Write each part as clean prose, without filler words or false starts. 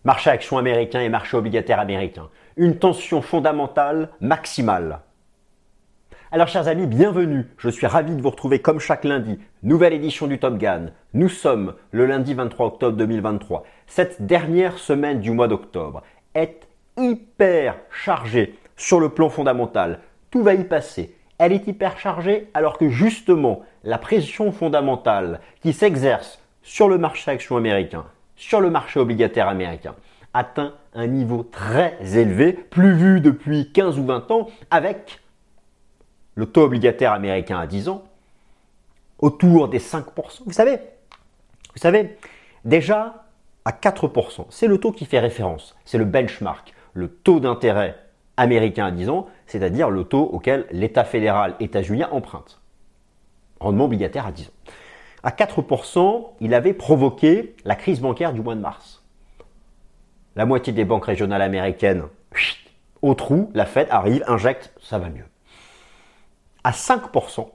Marché action américain et marché obligataire américain. Une tension fondamentale maximale. Alors chers amis, bienvenue. Je suis ravi de vous retrouver comme chaque lundi. Nouvelle édition du Top Gun. Nous sommes le lundi 23 octobre 2023. Cette dernière semaine du mois d'octobre est hyper chargée sur le plan fondamental. Tout va y passer. Elle est hyper chargée alors que justement la pression fondamentale qui s'exerce sur le marché action américain, sur le marché obligataire américain, atteint un niveau très élevé, plus vu depuis 15 ou 20 ans, avec le taux obligataire américain à 10 ans autour des 5%. Vous savez, déjà à 4%, c'est le taux qui fait référence, c'est le benchmark, le taux d'intérêt américain à 10 ans, c'est-à-dire le taux auquel l'État fédéral états-unien emprunte. Rendement obligataire à 10 ans. À 4%, il avait provoqué la crise bancaire du mois de mars. La moitié des banques régionales américaines, au trou, la Fed arrive, injecte, ça va mieux. À 5%,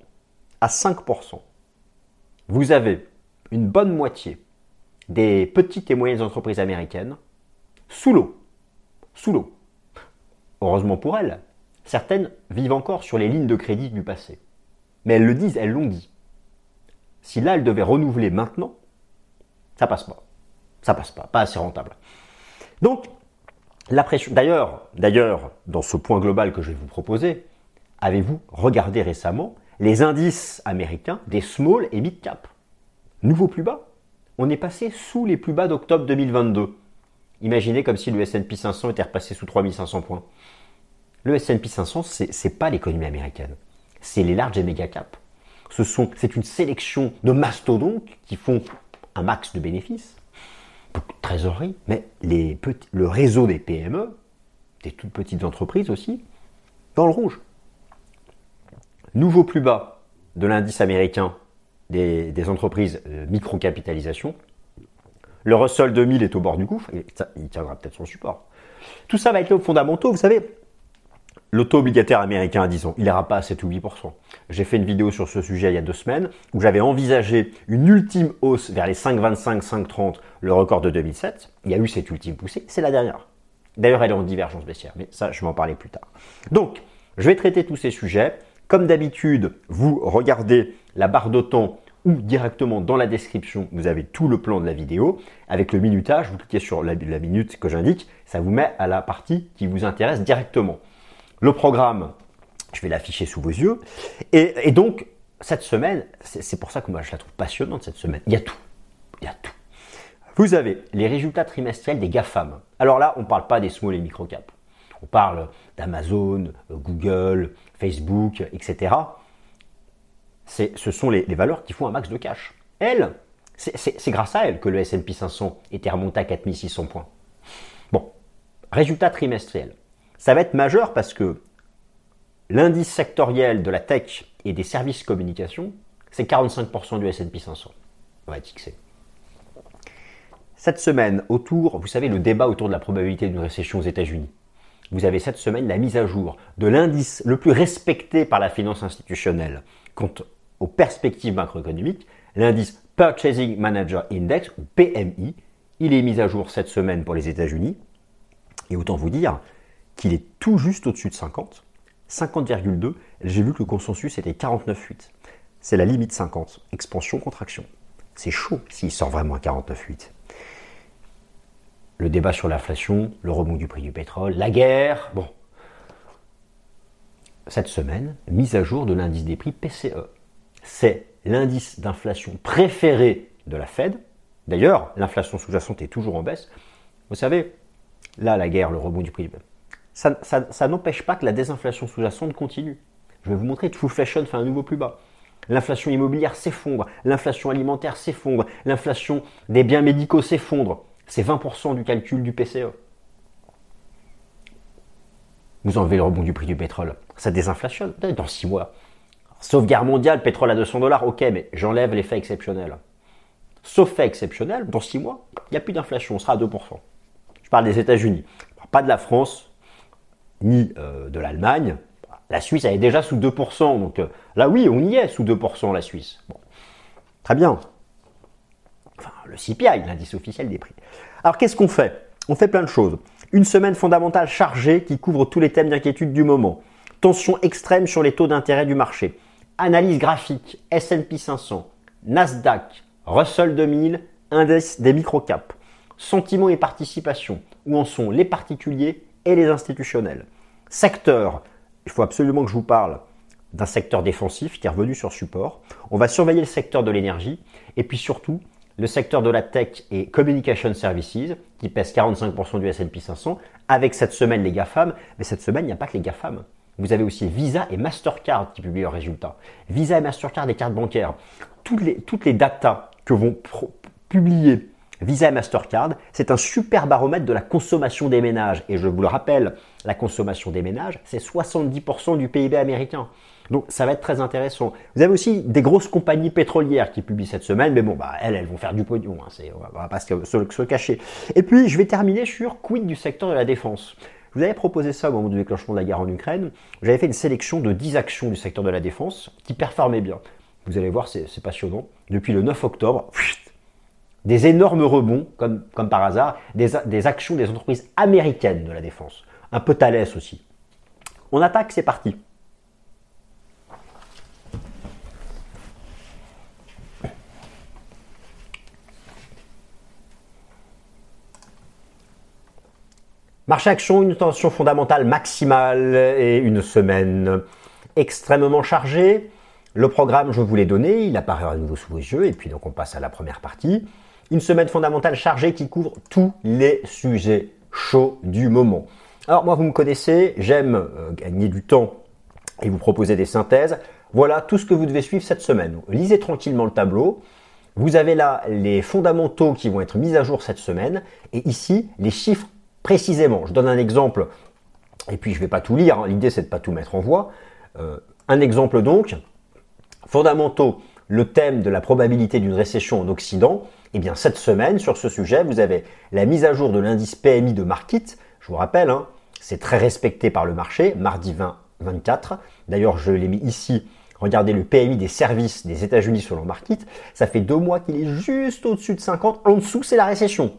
vous avez une bonne moitié des petites et moyennes entreprises américaines sous l'eau. Heureusement pour elles, certaines vivent encore sur les lignes de crédit du passé. Mais elles le disent, elles l'ont dit. Si là, elles devaient renouveler maintenant, ça passe pas. Pas assez rentable. Donc, la pression. D'ailleurs, dans ce point global que je vais vous proposer, avez-vous regardé récemment les indices américains des small et mid cap? Nouveau plus bas. On est passé sous les plus bas d'octobre 2022. Imaginez comme si le S&P 500 était repassé sous 3500 points. Le S&P 500, c'est pas l'économie américaine. C'est les larges et méga caps. C'est une sélection de mastodontes qui font un max de bénéfices, beaucoup de trésorerie, mais le réseau des PME, des toutes petites entreprises aussi, dans le rouge. Nouveau plus bas de l'indice américain des entreprises micro-capitalisation. Le Russell 2000 est au bord du gouffre, et il tiendra peut-être son support. Tout ça va être les fondamentaux, vous savez. Le taux obligataire américain à 10 ans, il n'ira pas à 7 ou 8%. J'ai fait une vidéo sur ce sujet il y a 2 semaines où j'avais envisagé une ultime hausse vers les 5,25, 5,30, le record de 2007. Il y a eu cette ultime poussée, c'est la dernière. D'ailleurs, elle est en divergence baissière, mais ça, je vais en parler plus tard. Donc, je vais traiter tous ces sujets. Comme d'habitude, vous regardez la barre de temps ou directement dans la description, vous avez tout le plan de la vidéo. Avec le minutage, vous cliquez sur la minute que j'indique, ça vous met à la partie qui vous intéresse directement. Le programme, je vais l'afficher sous vos yeux. Et donc, cette semaine, c'est pour ça que moi je la trouve passionnante cette semaine. Il y a tout. Vous avez les résultats trimestriels des GAFAM. Alors là, on ne parle pas des small et micro caps. On parle d'Amazon, Google, Facebook, etc. Ce sont les valeurs qui font un max de cash. Elles, c'est grâce à elles que le S&P 500 était remonté à 4600 points. Bon, résultats trimestriels. Ça va être majeur parce que l'indice sectoriel de la tech et des services communication, c'est 45% du S&P 500. On va être fixé. Cette semaine, vous savez, le débat autour de la probabilité d'une récession aux États-Unis. Vous avez cette semaine la mise à jour de l'indice le plus respecté par la finance institutionnelle quant aux perspectives macroéconomiques, l'indice Purchasing Manager Index, ou PMI. Il est mis à jour cette semaine pour les États-Unis. Et autant vous dire qu'il est tout juste au-dessus de 50, 50,2. J'ai vu que le consensus était 49,8. C'est la limite 50, expansion-contraction. C'est chaud s'il sort vraiment à 49,8. Le débat sur l'inflation, le rebond du prix du pétrole, la guerre, bon. Cette semaine, mise à jour de l'indice des prix PCE. C'est l'indice d'inflation préféré de la Fed. D'ailleurs, l'inflation sous-jacente est toujours en baisse. Vous savez, là, la guerre, le rebond du prix du pétrole. Ça n'empêche pas que la désinflation sous-jacente continue. Je vais vous montrer, Trueflation fait un nouveau plus bas. L'inflation immobilière s'effondre, l'inflation alimentaire s'effondre, l'inflation des biens médicaux s'effondre. C'est 20% du calcul du PCE. Vous enlevez le rebond du prix du pétrole, ça désinflationne dans 6 mois. Sauf guerre mondiale, pétrole à $200, ok, mais j'enlève l'effet exceptionnel. Sauf fait exceptionnel, dans 6 mois, il n'y a plus d'inflation, on sera à 2%. Je parle des États-Unis, pas de la France, ni de l'Allemagne. La Suisse, elle est déjà sous 2%. Donc là, oui, on y est sous 2%, la Suisse. Bon. Très bien. Enfin, le CPI, l'indice officiel des prix. Alors, qu'est-ce qu'on fait? On fait plein de choses. Une semaine fondamentale chargée qui couvre tous les thèmes d'inquiétude du moment. Tension extrême sur les taux d'intérêt du marché. Analyse graphique, S&P 500, Nasdaq, Russell 2000, indice des microcaps. Sentiments et participation, où en sont les particuliers et les institutionnels. Secteur, il faut absolument que je vous parle d'un secteur défensif qui est revenu sur support. On va surveiller le secteur de l'énergie et puis surtout le secteur de la tech et communication services qui pèse 45% du S&P 500 avec cette semaine les GAFAM. Mais cette semaine, il n'y a pas que les GAFAM. Vous avez aussi Visa et Mastercard qui publient leurs résultats. Visa et Mastercard, les cartes bancaires. Toutes les datas que vont publier Visa et Mastercard, c'est un super baromètre de la consommation des ménages. Et je vous le rappelle, la consommation des ménages, c'est 70% du PIB américain. Donc ça va être très intéressant. Vous avez aussi des grosses compagnies pétrolières qui publient cette semaine, mais bon, elles vont faire du pognon, hein, on va pas se cacher. Et puis je vais terminer sur quid du secteur de la défense. Je vous avais proposé ça au moment du déclenchement de la guerre en Ukraine. J'avais fait une sélection de 10 actions du secteur de la défense qui performaient bien. Vous allez voir, c'est passionnant. Depuis le 9 octobre, des énormes rebonds, comme par hasard, des actions des entreprises américaines de la défense. Un peu Thales aussi. On attaque, c'est parti. Marché action, une tension fondamentale maximale et une semaine extrêmement chargée. Le programme, je vous l'ai donné, il apparaît à nouveau sous vos yeux et puis donc on passe à la première partie. Une semaine fondamentale chargée qui couvre tous les sujets chauds du moment. Alors moi, vous me connaissez, j'aime gagner du temps et vous proposer des synthèses. Voilà tout ce que vous devez suivre cette semaine. Lisez tranquillement le tableau. Vous avez là les fondamentaux qui vont être mis à jour cette semaine et ici les chiffres précisément. Je donne un exemple et puis je ne vais pas tout lire. Hein. L'idée, c'est de ne pas tout mettre en voix. Un exemple donc, fondamentaux, le thème de la probabilité d'une récession en Occident. Eh bien, cette semaine, sur ce sujet, vous avez la mise à jour de l'indice PMI de Markit. Je vous rappelle, hein, c'est très respecté par le marché, mardi 20-24. D'ailleurs, je l'ai mis ici. Regardez le PMI des services des États-Unis selon Markit. Ça fait 2 mois qu'il est juste au-dessus de 50. En dessous, c'est la récession.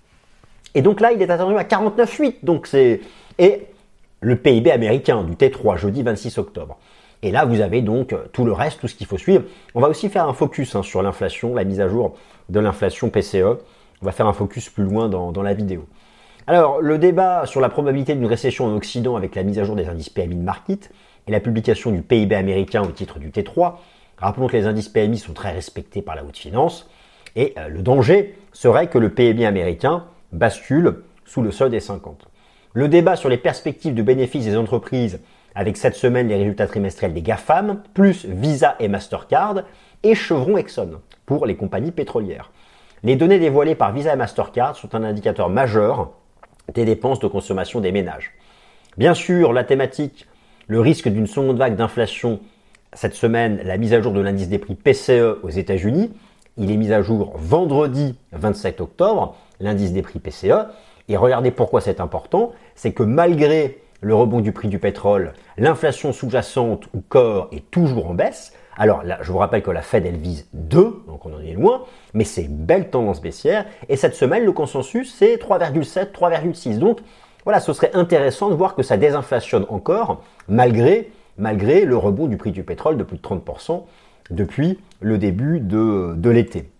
Et donc là, il est attendu à 49,8. Donc et le PIB américain du T3, jeudi 26 octobre. Et là, vous avez donc tout le reste, tout ce qu'il faut suivre. On va aussi faire un focus sur l'inflation, la mise à jour de l'inflation PCE. On va faire un focus plus loin dans la vidéo. Alors, le débat sur la probabilité d'une récession en Occident avec la mise à jour des indices PMI de Markit et la publication du PIB américain au titre du T3. Rappelons que les indices PMI sont très respectés par la haute finance. Et le danger serait que le PMI américain bascule sous le seuil des 50. Le débat sur les perspectives de bénéfices des entreprises avec cette semaine les résultats trimestriels des GAFAM, plus Visa et Mastercard, et Chevron Exxon pour les compagnies pétrolières. Les données dévoilées par Visa et Mastercard sont un indicateur majeur des dépenses de consommation des ménages. Bien sûr, la thématique, le risque d'une seconde vague d'inflation, cette semaine, la mise à jour de l'indice des prix PCE aux États-Unis, il est mis à jour vendredi 27 octobre, l'indice des prix PCE, et regardez pourquoi c'est important, c'est que malgré le rebond du prix du pétrole, l'inflation sous-jacente ou core est toujours en baisse. Alors là, je vous rappelle que la Fed, elle vise 2, donc on en est loin, mais c'est une belle tendance baissière. Et cette semaine, le consensus, c'est 3,7, 3,6. Donc voilà, ce serait intéressant de voir que ça désinflationne encore, malgré le rebond du prix du pétrole de plus de 30% depuis le début de l'été.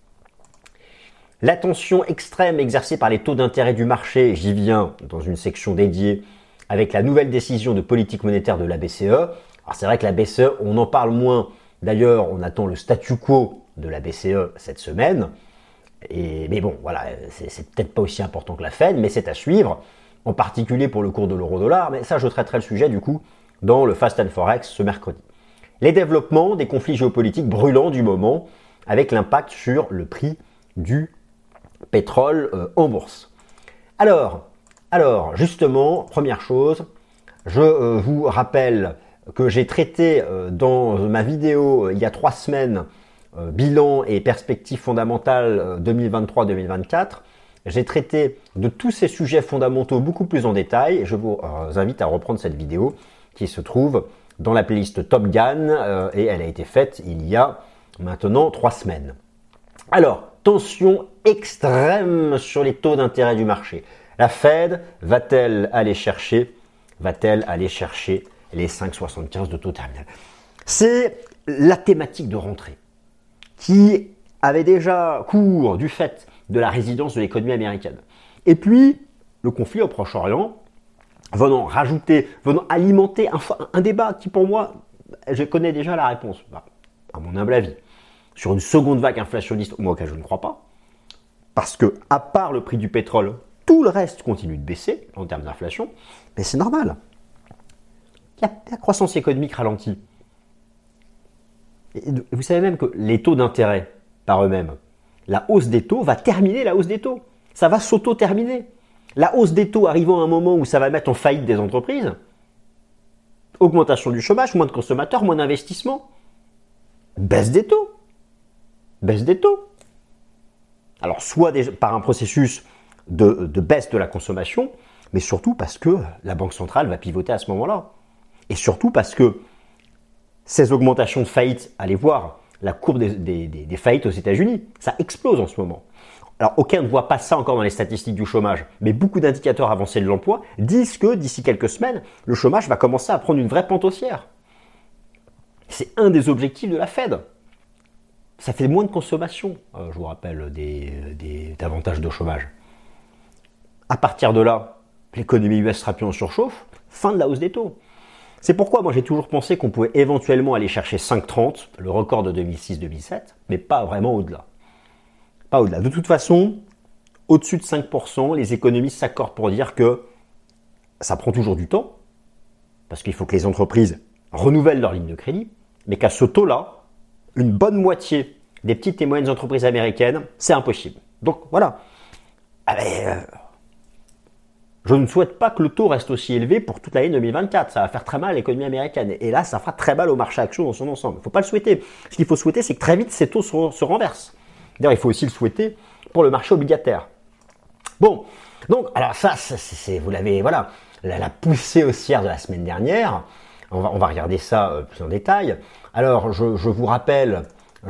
La tension extrême exercée par les taux d'intérêt du marché, j'y viens dans une section dédiée, avec la nouvelle décision de politique monétaire de la BCE. Alors c'est vrai que la BCE, on en parle moins. D'ailleurs, on attend le statu quo de la BCE cette semaine. Mais bon, voilà, c'est peut-être pas aussi important que la Fed, mais c'est à suivre, en particulier pour le cours de l'euro-dollar. Mais ça, je traiterai le sujet du coup dans le Fast and Forex ce mercredi. Les développements des conflits géopolitiques brûlants du moment, avec l'impact sur le prix du pétrole en bourse. Alors, justement, première chose, je vous rappelle que j'ai traité dans ma vidéo il y a 3 semaines, bilan et perspectives fondamentales 2023-2024. J'ai traité de tous ces sujets fondamentaux beaucoup plus en détail. Je vous invite à reprendre cette vidéo qui se trouve dans la playlist Top Gun et elle a été faite il y a maintenant 3 semaines. Alors, tension extrême sur les taux d'intérêt du marché. La Fed va-t-elle aller chercher les 5,75 de taux terminal? C'est la thématique de rentrée qui avait déjà cours du fait de la résilience de l'économie américaine. Et puis, le conflit au Proche-Orient venant alimenter un débat qui, pour moi, je connais déjà la réponse, à mon humble avis, sur une seconde vague inflationniste, moi auquel je ne crois pas, parce que, à part le prix du pétrole, tout le reste continue de baisser en termes d'inflation, mais c'est normal. La croissance économique ralentit. Et vous savez même que les taux d'intérêt, par eux-mêmes, la hausse des taux va terminer la hausse des taux. Ça va s'auto-terminer. La hausse des taux arrivant à un moment où ça va mettre en faillite des entreprises, augmentation du chômage, moins de consommateurs, moins d'investissements, baisse des taux. Baisse des taux. Alors, soit par un processus de baisse de la consommation, mais surtout parce que la Banque centrale va pivoter à ce moment-là. Et surtout parce que ces augmentations de faillites, allez voir la courbe des faillites aux États-Unis, ça explose en ce moment. Alors, aucun ne voit pas ça encore dans les statistiques du chômage, mais beaucoup d'indicateurs avancés de l'emploi disent que d'ici quelques semaines, le chômage va commencer à prendre une vraie pente haussière. C'est un des objectifs de la Fed. Ça fait moins de consommation, je vous rappelle, davantage de chômage. À partir de là, l'économie US sera plus en surchauffe, fin de la hausse des taux. C'est pourquoi moi j'ai toujours pensé qu'on pouvait éventuellement aller chercher 5,30, le record de 2006-2007, mais pas vraiment au-delà. Pas au-delà. De toute façon, au-dessus de 5%, les économistes s'accordent pour dire que ça prend toujours du temps, parce qu'il faut que les entreprises renouvellent leur ligne de crédit, mais qu'à ce taux-là, une bonne moitié des petites et moyennes entreprises américaines, c'est impossible. Donc voilà. Je ne souhaite pas que le taux reste aussi élevé pour toute l'année 2024. Ça va faire très mal à l'économie américaine. Et là, ça fera très mal au marché action dans son ensemble. Il ne faut pas le souhaiter. Ce qu'il faut souhaiter, c'est que très vite, ces taux se renversent. D'ailleurs, il faut aussi le souhaiter pour le marché obligataire. Bon, donc, alors ça, vous l'avez, voilà, la poussée haussière de la semaine dernière. On va regarder ça plus en détail. Alors, je vous rappelle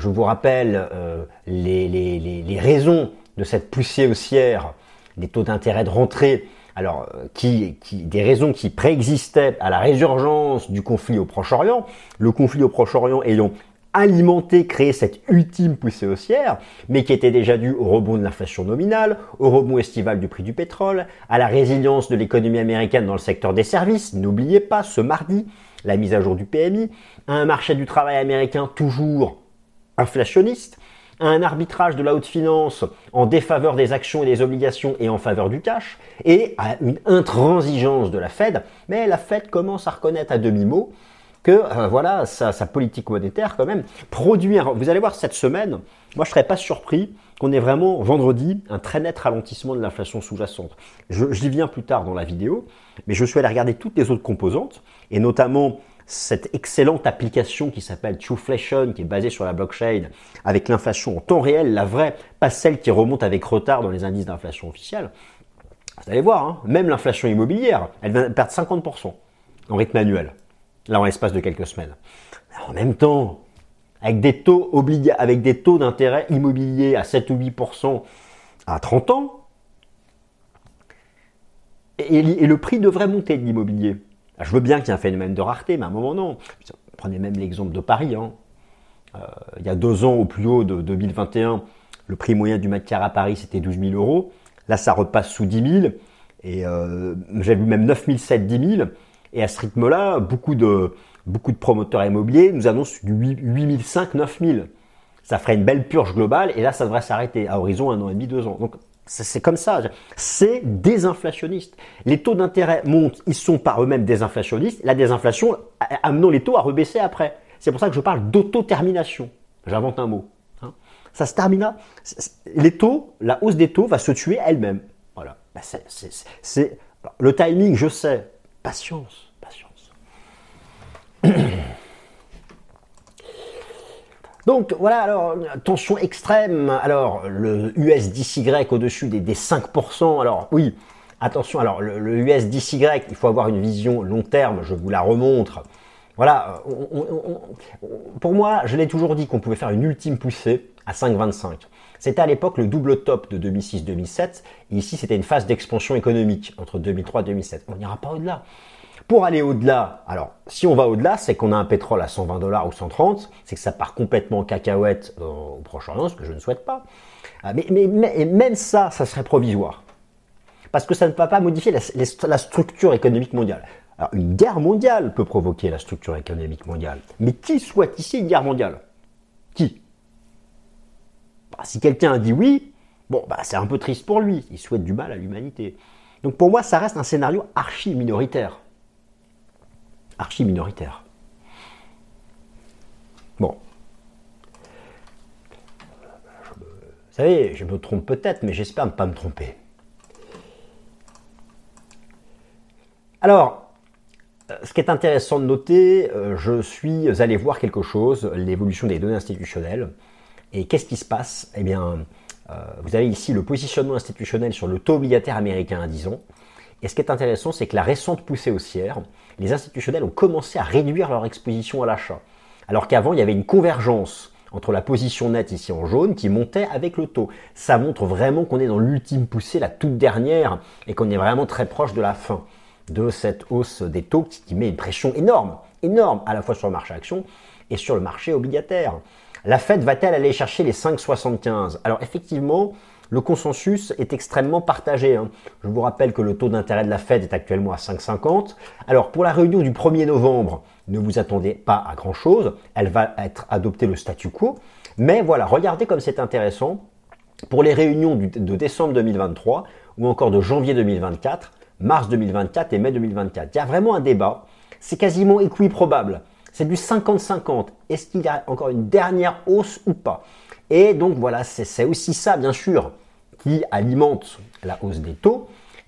les raisons de cette poussée haussière des taux d'intérêt de rentrée. Alors, des raisons qui préexistaient à la résurgence du conflit au Proche-Orient. Le conflit au Proche-Orient ayant créé cette ultime poussée haussière, mais qui était déjà due au rebond de l'inflation nominale, au rebond estival du prix du pétrole, à la résilience de l'économie américaine dans le secteur des services. N'oubliez pas, ce mardi, la mise à jour du PMI, à un marché du travail américain toujours inflationniste, à un arbitrage de la haute finance en défaveur des actions et des obligations et en faveur du cash, et à une intransigeance de la Fed. Mais la Fed commence à reconnaître à demi-mot que sa politique monétaire quand même produit, vous allez voir cette semaine, moi je ne serais pas surpris qu'on ait vraiment vendredi un très net ralentissement de l'inflation sous-jacente. J'y viens plus tard dans la vidéo, mais je suis allé regarder toutes les autres composantes, et notamment cette excellente application qui s'appelle Trueflation, qui est basée sur la blockchain, avec l'inflation en temps réel, la vraie, pas celle qui remonte avec retard dans les indices d'inflation officiels. Vous allez voir, hein, même l'inflation immobilière, elle va perdre 50% en rythme annuel, là en l'espace de quelques semaines. En même temps, avec des taux d'intérêt immobilier à 7 ou 8% à 30 ans, et le prix devrait monter de l'immobilier. Je veux bien qu'il y ait un phénomène de rareté, mais à un moment non. Prenez même l'exemple de Paris. Il y a 2 ans, au plus haut de 2021, le prix moyen du mètre carré à Paris, c'était 12 000 euros. Là, ça repasse sous 10 000. Et j'ai vu même 9 700, 10 000. Et à ce rythme-là, beaucoup de promoteurs immobiliers nous annoncent du 8 500, 9 000. Ça ferait une belle purge globale. Et là, ça devrait s'arrêter à horizon 1 an et demi, 2 ans. Donc, c'est comme ça. C'est désinflationniste. Les taux d'intérêt montent. Ils sont par eux-mêmes désinflationnistes. La désinflation amenant les taux à rebaisser après. C'est pour ça que je parle d'auto-termination. J'invente un mot. Hein. Ça se termina. Les taux, la hausse des taux va se tuer elle-même. Voilà. C'est le timing, je sais. Patience. Donc voilà, alors tension extrême, alors le USDCY au-dessus des 5%, alors oui, attention, alors le USDCY, il faut avoir une vision long terme, je vous la remontre. Voilà, pour moi, je l'ai toujours dit qu'on pouvait faire une ultime poussée à 5,25. C'était à l'époque le double top de 2006-2007. Et ici, c'était une phase d'expansion économique entre 2003 et 2007. On n'ira pas au-delà. Pour aller au-delà, alors si on va au-delà, c'est qu'on a un pétrole à 120 $ ou 130, c'est que ça part complètement en cacahuète au Proche-Orient, ce que je ne souhaite pas. Mais même ça serait provisoire. Parce que ça ne va pas modifier la structure économique mondiale. Alors, une guerre mondiale peut provoquer la structure économique mondiale. Mais qui souhaite ici une guerre mondiale? Qui? Si quelqu'un a dit oui, c'est un peu triste pour lui. Il souhaite du mal à l'humanité. Donc pour moi, ça reste un scénario archi-minoritaire. Archi-minoritaire. Bon. Vous savez, je me trompe peut-être, mais j'espère ne pas me tromper. Alors, ce qui est intéressant de noter, je suis allé voir quelque chose, l'évolution des données institutionnelles. Et qu'est-ce qui se passe? Eh bien, vous avez ici le positionnement institutionnel sur le taux obligataire américain à 10 ans. Et ce qui est intéressant, c'est que la récente poussée haussière, les institutionnels ont commencé à réduire leur exposition à l'achat. Alors qu'avant, il y avait une convergence entre la position nette ici en jaune qui montait avec le taux. Ça montre vraiment qu'on est dans l'ultime poussée, la toute dernière, et qu'on est vraiment très proche de la fin de cette hausse des taux qui met une pression énorme, à la fois sur le marché action et sur le marché obligataire. La Fed va-t-elle aller chercher les 5,75? Alors effectivement, le consensus est extrêmement partagé. Je vous rappelle que le taux d'intérêt de la Fed est actuellement à 5,50. Alors pour la réunion du 1er novembre, ne vous attendez pas à grand-chose. Elle va être adoptée le statu quo. Mais voilà, regardez comme c'est intéressant. Pour les réunions de décembre 2023 ou encore de janvier 2024, mars 2024 et mai 2024. Il y a vraiment un débat. C'est quasiment équiprobable. C'est du 50-50. Est-ce qu'il y a encore une dernière hausse ou pas? Et donc voilà, c'est aussi ça, bien sûr, qui alimente la hausse des taux,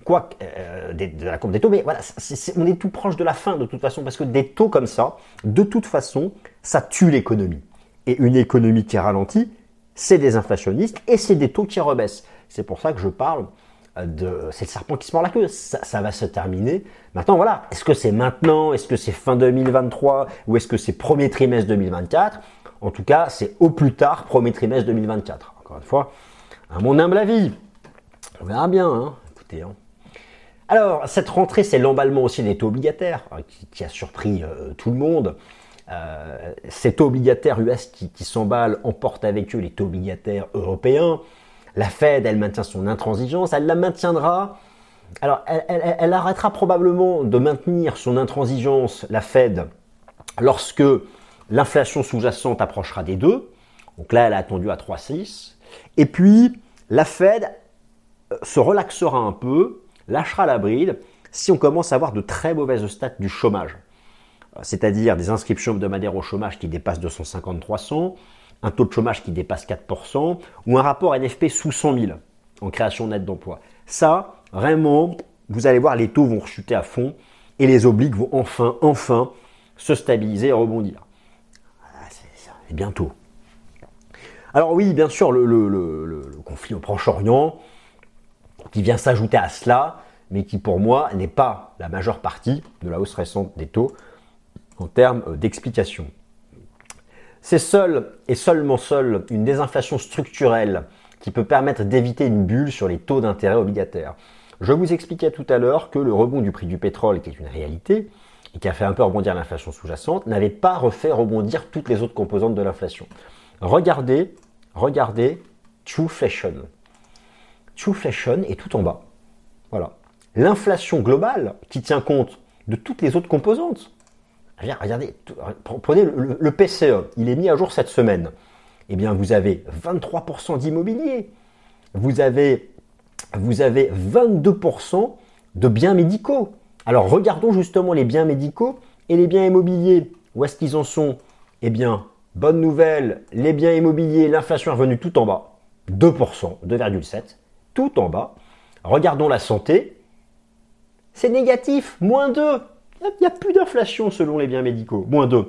de la courbe des taux. Mais voilà, on est tout proche de la fin de toute façon, parce que des taux comme ça, de toute façon, ça tue l'économie. Et une économie qui ralentit, c'est des inflationnistes et c'est des taux qui rebaissent. C'est pour ça que je parle c'est le serpent qui se mord la queue, ça va se terminer. Maintenant voilà, est-ce que c'est maintenant, est-ce que c'est fin 2023 ou est-ce que c'est premier trimestre 2024? En tout cas, c'est au plus tard premier trimestre 2024. Encore une fois, à mon humble avis, on verra bien, écoutez. Alors, cette rentrée, c'est l'emballement aussi des taux obligataires qui a surpris tout le monde. Ces taux obligataires US qui s'emballent emportent avec eux les taux obligataires européens. La Fed, elle maintient son intransigeance, elle la maintiendra. Alors, elle arrêtera probablement de maintenir son intransigeance, la Fed, lorsque l'inflation sous-jacente approchera des 2. Donc là, elle a attendu à 3,6. Et puis, la Fed se relaxera un peu, lâchera la bride, si on commence à avoir de très mauvaises stats du chômage. C'est-à-dire des inscriptions hebdomadaires au chômage qui dépassent 250-300, un taux de chômage qui dépasse 4%, ou un rapport NFP sous 100 000 en création nette d'emploi. Ça, vraiment, vous allez voir, les taux vont rechuter à fond et les obliques vont enfin se stabiliser et rebondir. C'est bientôt. Alors oui, bien sûr, le conflit au Proche-Orient qui vient s'ajouter à cela, mais qui pour moi n'est pas la majeure partie de la hausse récente des taux en termes d'explication. C'est seul et seulement une désinflation structurelle qui peut permettre d'éviter une bulle sur les taux d'intérêt obligataires. Je vous expliquais tout à l'heure que le rebond du prix du pétrole, qui est une réalité, et qui a fait un peu rebondir l'inflation sous-jacente, n'avait pas refait rebondir toutes les autres composantes de l'inflation. Regardez Trueflation. Trueflation est tout en bas. Voilà. L'inflation globale, qui tient compte de toutes les autres composantes. Regardez, prenez le PCE, il est mis à jour cette semaine. Eh bien, vous avez 23% d'immobilier. Vous avez 22% de biens médicaux. Alors, regardons justement les biens médicaux et les biens immobiliers. Où est-ce qu'ils en sont? Eh bien, bonne nouvelle, les biens immobiliers, l'inflation est revenue tout en bas. 2%, 2,7%, tout en bas. Regardons la santé. C'est négatif, -2%. Il n'y a plus d'inflation selon les biens médicaux, -2%.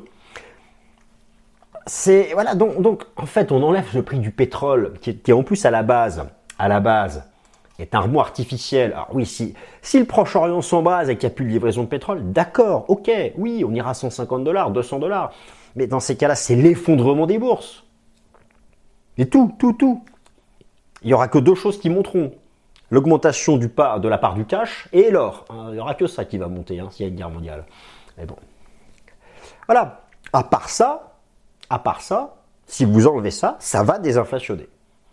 Voilà, donc en fait on enlève le prix du pétrole qui est en plus à la base est un remous artificiel. Alors oui, si le Proche-Orient s'embrase et qu'il n'y a plus de livraison de pétrole, d'accord, ok, oui, on ira à 150 $, 200 $. Mais dans ces cas-là, c'est l'effondrement des bourses. Et tout. il n'y aura que deux choses qui monteront. L'augmentation de la part du cash et l'or. Il n'y aura que ça qui va monter s'il y a une guerre mondiale. Mais bon. Voilà. À part ça, si vous enlevez ça, ça va désinflationner.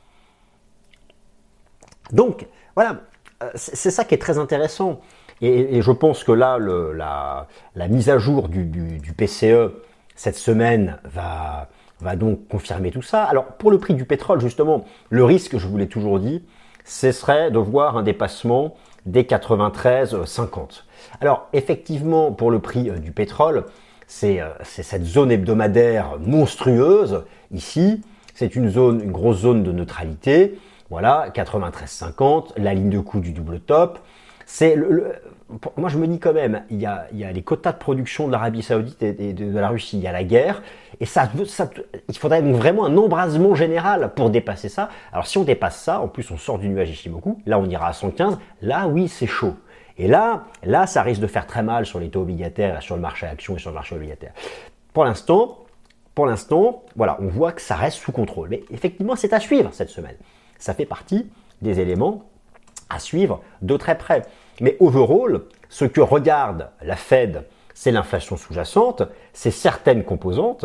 Donc, voilà. C'est ça qui est très intéressant. Et je pense que là, la mise à jour du PCE cette semaine va donc confirmer tout ça. Alors, pour le prix du pétrole, justement, le risque, je vous l'ai toujours dit, ce serait de voir un dépassement des 93,50. Alors, effectivement, pour le prix du pétrole, c'est cette zone hebdomadaire monstrueuse. Ici, c'est une grosse zone de neutralité. Voilà, 93,50, la ligne de coût du double top. Moi, je me dis quand même, il y a les quotas de production de l'Arabie Saoudite et de la Russie, il y a la guerre, et il faudrait donc vraiment un embrasement général pour dépasser ça. Alors, si on dépasse ça, en plus, on sort du nuage Ishimoku, là, on ira à 115, là, oui, c'est chaud. Et là, ça risque de faire très mal sur les taux obligataires, sur le marché actions et sur le marché obligataire. Pour l'instant, voilà, on voit que ça reste sous contrôle. Mais effectivement, c'est à suivre cette semaine. Ça fait partie des éléments à suivre de très près. Mais overall, ce que regarde la Fed, c'est l'inflation sous-jacente, c'est certaines composantes,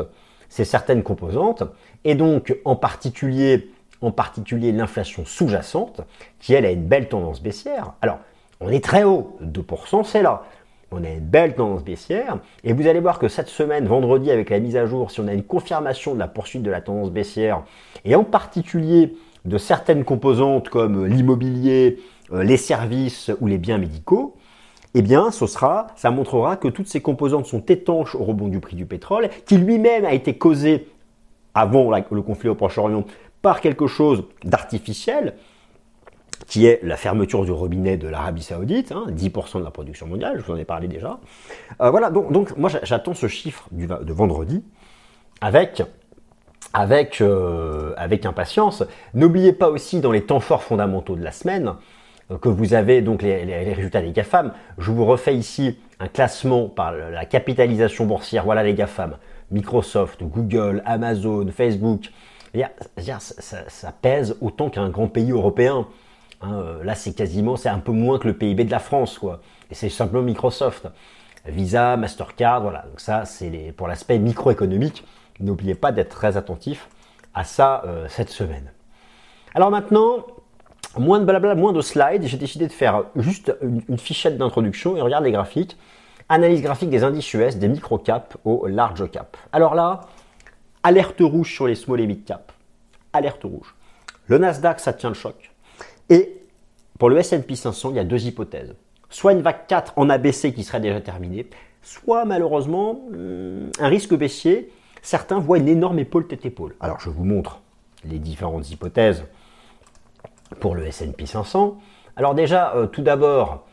et donc en particulier l'inflation sous-jacente, qui elle a une belle tendance baissière. Alors, on est très haut, 2%, c'est là. On a une belle tendance baissière, et vous allez voir que cette semaine, vendredi, avec la mise à jour, si on a une confirmation de la poursuite de la tendance baissière, et en particulier de certaines composantes comme l'immobilier, les services ou les biens médicaux, eh bien, ça montrera que toutes ces composantes sont étanches au rebond du prix du pétrole, qui lui-même a été causé, avant le conflit au Proche-Orient, par quelque chose d'artificiel, qui est la fermeture du robinet de l'Arabie Saoudite, 10% de la production mondiale, je vous en ai parlé déjà. Voilà, donc moi j'attends ce chiffre de vendredi avec impatience. N'oubliez pas aussi dans les temps forts fondamentaux de la semaine que vous avez donc les résultats des GAFAM. Je vous refais ici un classement par la capitalisation boursière. Voilà les GAFAM. Microsoft, Google, Amazon, Facebook. Ça pèse autant qu'un grand pays européen. Là, c'est un peu moins que le PIB de la France, quoi. Et c'est simplement Microsoft. Visa, Mastercard, voilà. Donc ça, c'est pour l'aspect microéconomique. N'oubliez pas d'être très attentif à ça cette semaine. Alors maintenant, moins de blabla, moins de slides. J'ai décidé de faire juste une fichette d'introduction et regarde les graphiques. Analyse graphique des indices US, des micro-caps au large cap. Alors là, alerte rouge sur les small et mid-cap. Alerte rouge. Le Nasdaq, ça tient le choc. Et pour le S&P 500, il y a deux hypothèses. Soit une vague 4 en ABC qui serait déjà terminée, soit malheureusement un risque baissier. Certains voient une énorme épaule tête-épaule. Alors je vous montre les différentes hypothèses pour le S&P 500. Alors déjà, tout d'abord,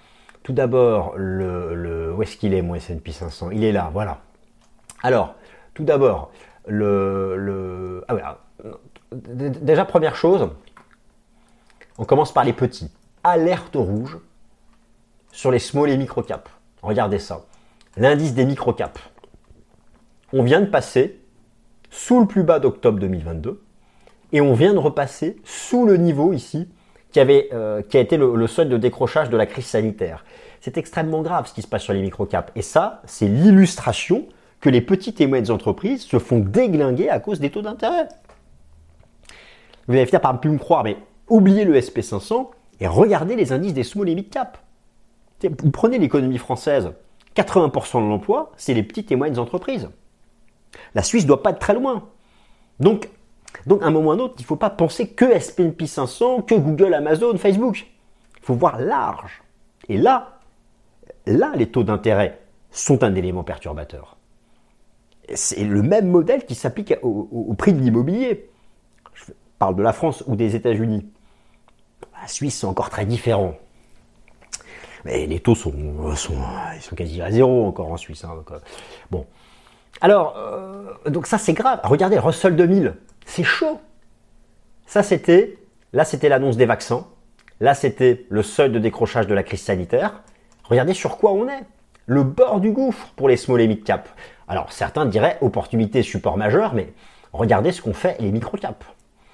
où est-ce qu'il est mon S&P 500 ? Il est là, voilà. Alors, tout d'abord, voilà. Déjà, première chose, on commence par les petits. Alerte rouge sur les small et micro caps. Regardez ça. L'indice des micro caps. On vient de passer sous le plus bas d'octobre 2022 et on vient de repasser sous le niveau ici qui a été le seuil de décrochage de la crise sanitaire. C'est extrêmement grave ce qui se passe sur les micro-caps. Et ça, c'est l'illustration que les petites et moyennes entreprises se font déglinguer à cause des taux d'intérêt. Vous allez finir par ne plus me croire, mais oubliez le SP500 et regardez les indices des small et mid-cap. Vous prenez l'économie française, 80% de l'emploi, c'est les petites et moyennes entreprises. La Suisse ne doit pas être très loin. Donc, à un moment ou à un autre, il ne faut pas penser que S&P 500, que Google, Amazon, Facebook. Il faut voir large. Et là, les taux d'intérêt sont un élément perturbateur. C'est le même modèle qui s'applique au prix de l'immobilier. Je parle de la France ou des États-Unis. La Suisse, c'est encore très différent. Mais les taux ils sont quasi à zéro encore en Suisse. Bon. Alors, donc ça c'est grave. Regardez, Russell 2000, c'est chaud. C'était l'annonce des vaccins. Là, c'était le seuil de décrochage de la crise sanitaire. Regardez sur quoi on est. Le bord du gouffre pour les small et mid cap. Alors, certains diraient opportunité support majeur, mais regardez ce qu'ont fait les micro cap.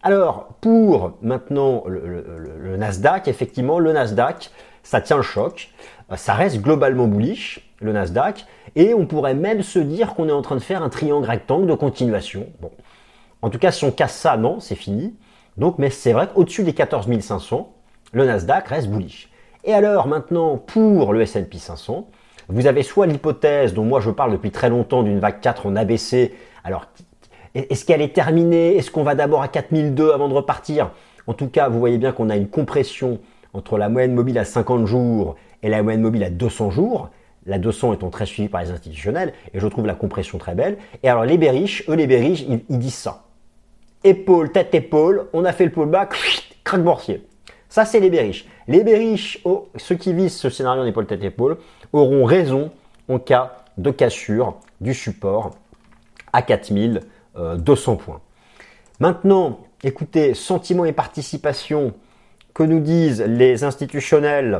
Alors, pour maintenant le Nasdaq, effectivement, le Nasdaq, ça tient le choc. Ça reste globalement bullish, le Nasdaq. Et on pourrait même se dire qu'on est en train de faire un triangle rectangle de continuation. Bon. En tout cas, si on casse ça, non, c'est fini. Donc, mais c'est vrai qu'au-dessus des 14 500, le Nasdaq reste bullish. Et alors, maintenant, pour le S&P 500, vous avez soit l'hypothèse dont moi je parle depuis très longtemps d'une vague 4 en ABC. Alors, est-ce qu'elle est terminée? Est-ce qu'on va d'abord à 4002 avant de repartir? En tout cas, vous voyez bien qu'on a une compression entre la moyenne mobile à 50 jours et la moyenne mobile à 200 jours. La 200 étant très suivie par les institutionnels, et je trouve la compression très belle. Et alors les bearish, ils disent ça. Épaule, tête, épaule, on a fait le pullback, crack boursier. Ça, c'est les bearish. Les bearish, ceux qui visent ce scénario en épaule, tête, épaule, auront raison en cas de cassure du support à 4200 points. Maintenant, écoutez, sentiments et participation, que nous disent les institutionnels,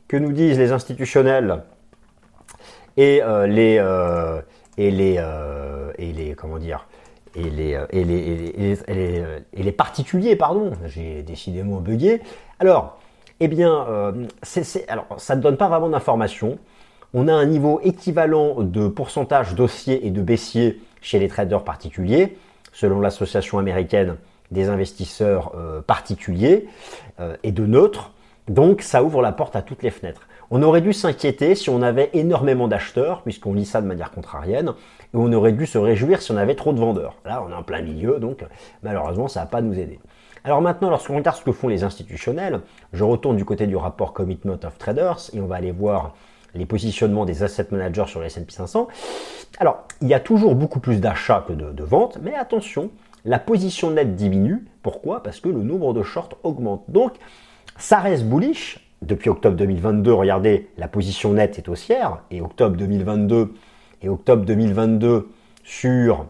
et les particuliers, pardon, j'ai décidément bugué. Alors, eh bien, alors, ça ne donne pas vraiment d'informations. On a un niveau équivalent de pourcentage d'haussiers et de baissiers chez les traders particuliers, selon l'association américaine des investisseurs particuliers et de neutres. Donc, ça ouvre la porte à toutes les fenêtres. On aurait dû s'inquiéter si on avait énormément d'acheteurs, puisqu'on lit ça de manière contrarienne, et on aurait dû se réjouir si on avait trop de vendeurs. Là, on est en plein milieu, donc malheureusement, ça ne va pas nous aider. Alors maintenant, lorsqu'on regarde ce que font les institutionnels, je retourne du côté du rapport Commitment of Traders, et on va aller voir les positionnements des asset managers sur le S&P 500. Alors, il y a toujours beaucoup plus d'achats que de ventes, mais attention, la position nette diminue. Pourquoi? Parce que le nombre de shorts augmente. Donc, ça reste bullish. Depuis octobre 2022, regardez, la position nette est haussière. Et octobre 2022 sur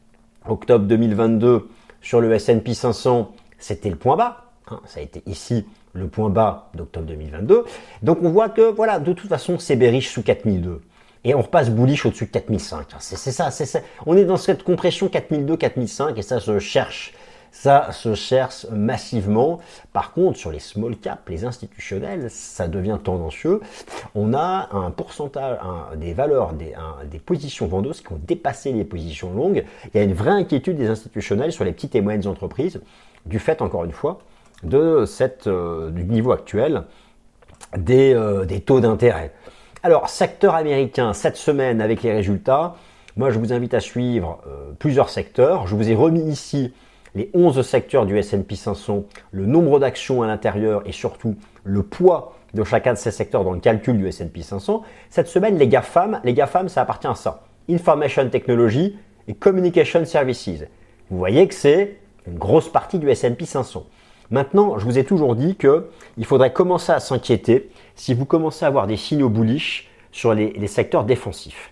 le S&P 500, c'était le point bas. Ça a été ici le point bas d'octobre 2022. Donc on voit que voilà, de toute façon, c'est bearish sous 4002. Et on repasse bullish au-dessus de 4005. C'est ça. On est dans cette compression 4002, 4005 et ça se cherche. Ça se cherche massivement. Par contre, sur les small caps, les institutionnels, ça devient tendancieux. On a un pourcentage, des valeurs, des positions vendeuses qui ont dépassé les positions longues. Il y a une vraie inquiétude des institutionnels sur les petites et moyennes entreprises, du fait, encore une fois, du niveau actuel des taux d'intérêt. Alors, secteur américain, cette semaine, avec les résultats, moi, je vous invite à suivre plusieurs secteurs. Je vous ai remis ici les 11 secteurs du S&P 500, le nombre d'actions à l'intérieur et surtout le poids de chacun de ces secteurs dans le calcul du S&P 500. Cette semaine, les GAFAM, ça appartient à ça. Information Technology et Communication Services. Vous voyez que c'est une grosse partie du S&P 500. Maintenant, je vous ai toujours dit qu'il faudrait commencer à s'inquiéter si vous commencez à avoir des signaux bullish sur les secteurs défensifs.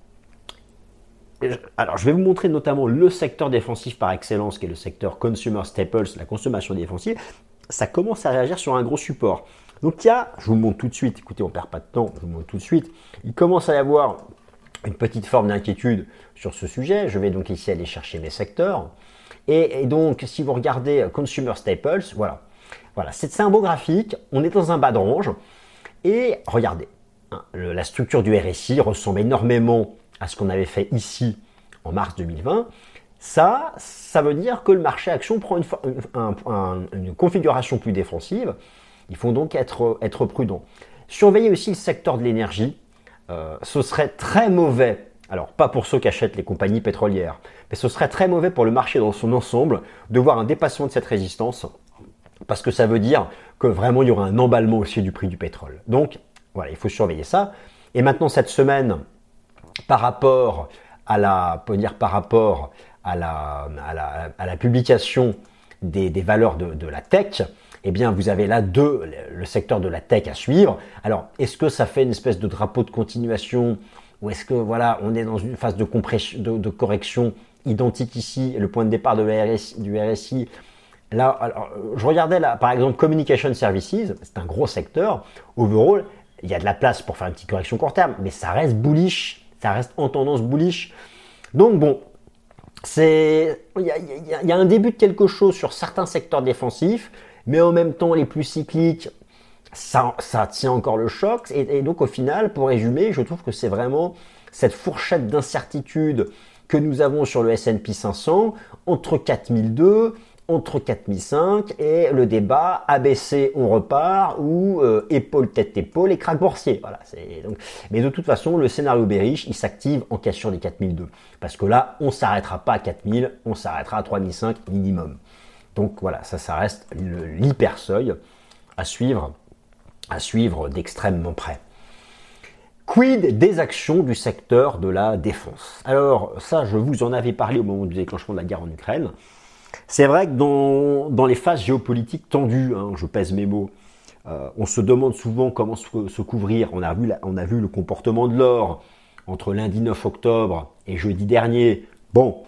Alors, je vais vous montrer notamment le secteur défensif par excellence, qui est le secteur Consumer Staples, la consommation défensive. Ça commence à réagir sur un gros support. Donc, je vous montre tout de suite, écoutez, on ne perd pas de temps, je vous montre tout de suite. Il commence à y avoir une petite forme d'inquiétude sur ce sujet. Je vais donc ici aller chercher mes secteurs. Et donc, si vous regardez Consumer Staples, voilà, c'est un beau graphique. On est dans un bas de range. Et regardez, la structure du RSI ressemble énormément à ce qu'on avait fait ici en mars 2020. Ça veut dire que le marché action prend une configuration plus défensive. Il faut donc être prudent. Surveillez aussi le secteur de l'énergie. Ce serait très mauvais, alors pas pour ceux qui achètent les compagnies pétrolières, mais ce serait très mauvais pour le marché dans son ensemble de voir un dépassement de cette résistance, parce que ça veut dire que vraiment il y aura un emballement aussi du prix du pétrole. Donc voilà, il faut surveiller ça. Et maintenant cette semaine, par rapport à la publication des valeurs de la tech, eh bien, vous avez là le secteur de la tech à suivre. Alors, est-ce que ça fait une espèce de drapeau de continuation ou est-ce que, voilà, on est dans une phase de correction identique ici, le point de départ du RSI. Là, alors, je regardais là, par exemple, Communication Services, c'est un gros secteur. Overall, il y a de la place pour faire une petite correction court terme, mais ça reste bullish. Ça reste en tendance bullish. Donc bon, y a un début de quelque chose sur certains secteurs défensifs, mais en même temps, les plus cycliques, ça tient encore le choc. Et donc, au final, pour résumer, je trouve que c'est vraiment cette fourchette d'incertitude que nous avons sur le S&P 500 entre 4002, entre 4005 et le débat ABC on repart ou épaule tête épaule et crack boursier. Voilà, mais de toute façon, le scénario bearish, il s'active en cassure des 4002 parce que là, on s'arrêtera pas à 4000, on s'arrêtera à 3005 minimum. Donc voilà, ça reste l'hyper seuil à suivre d'extrêmement près. Quid des actions du secteur de la défense? Alors ça, je vous en avais parlé au moment du déclenchement de la guerre en Ukraine. C'est vrai que dans les phases géopolitiques tendues, je pèse mes mots, on se demande souvent comment se couvrir. On a vu le comportement de l'or entre lundi 9 octobre et jeudi dernier. Bon,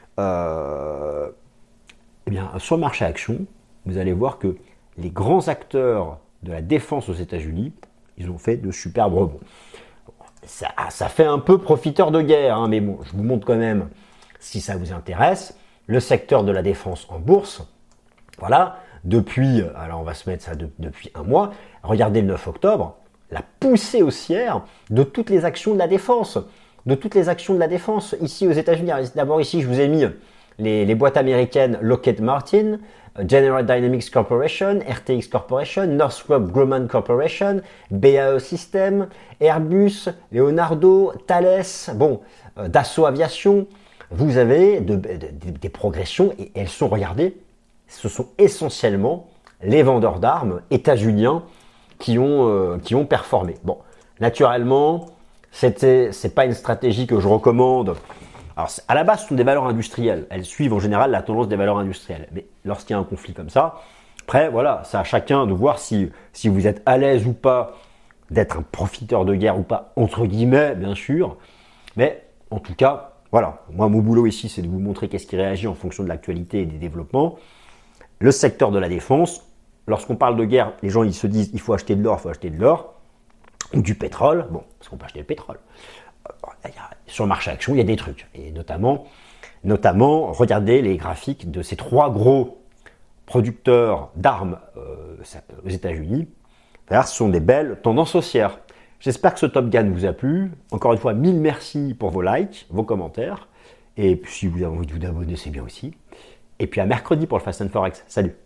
eh bien, sur le marché actions, vous allez voir que les grands acteurs de la défense aux États-Unis, ils ont fait de superbes rebonds. Ça fait un peu profiteur de guerre, mais bon, je vous montre quand même, si ça vous intéresse, le secteur de la défense en bourse. Voilà, alors on va se mettre ça depuis un mois. Regardez le 9 octobre, la poussée haussière de toutes les actions de la défense. Ici aux États-Unis. D'abord ici, je vous ai mis les boîtes américaines Lockheed Martin, General Dynamics Corporation, RTX Corporation, Northrop Grumman Corporation, BAE Systems, Airbus, Leonardo, Thales, Dassault Aviation. Vous avez des progressions et elles sont, regardez, ce sont essentiellement les vendeurs d'armes états-uniens qui ont performé. Bon, naturellement, c'est pas une stratégie que je recommande. Alors, à la base, ce sont des valeurs industrielles. Elles suivent en général la tendance des valeurs industrielles. Mais lorsqu'il y a un conflit comme ça, après, voilà, c'est à chacun de voir si vous êtes à l'aise ou pas d'être un profiteur de guerre ou pas, entre guillemets, bien sûr. Mais en tout cas, voilà, moi, mon boulot ici, c'est de vous montrer qu'est-ce qui réagit en fonction de l'actualité et des développements. Le secteur de la défense, lorsqu'on parle de guerre, les gens ils se disent il faut acheter de l'or, ou du pétrole. Bon, parce qu'on peut acheter le pétrole. Sur le marché action, il y a des trucs. Et notamment, regardez les graphiques de ces 3 gros producteurs d'armes aux États-Unis. Ce sont des belles tendances haussières. J'espère que ce Top Gun vous a plu. Encore une fois, 1000 merci pour vos likes, vos commentaires. Et puis, si vous avez envie de vous abonner, c'est bien aussi. Et puis à mercredi pour le Fast and Forex. Salut!